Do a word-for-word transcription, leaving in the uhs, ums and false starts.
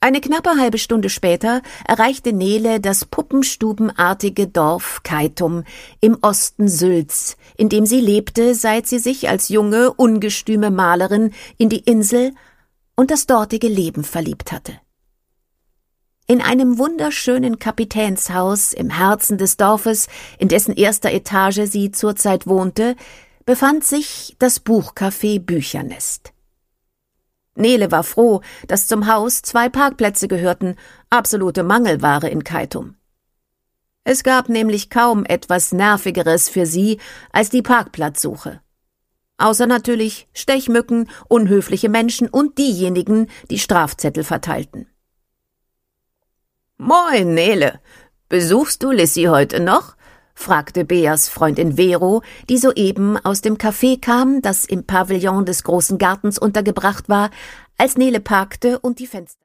Eine knappe halbe Stunde später erreichte Nele das puppenstubenartige Dorf Keitum im Osten Sylts, in dem sie lebte, seit sie sich als junge, ungestüme Malerin in die Insel und das dortige Leben verliebt hatte. In einem wunderschönen Kapitänshaus im Herzen des Dorfes, in dessen erster Etage sie zurzeit wohnte, befand sich das Buchcafé Büchernest. Nele war froh, dass zum Haus zwei Parkplätze gehörten, absolute Mangelware in Keitum. Es gab nämlich kaum etwas Nervigeres für sie als die Parkplatzsuche. Außer natürlich Stechmücken, unhöfliche Menschen und diejenigen, die Strafzettel verteilten. »Moin, Nele. Besuchst du Lissy heute noch?« fragte Beas Freundin Vero, die soeben aus dem Café kam, das im Pavillon des großen Gartens untergebracht war, als Nele parkte und die Fenster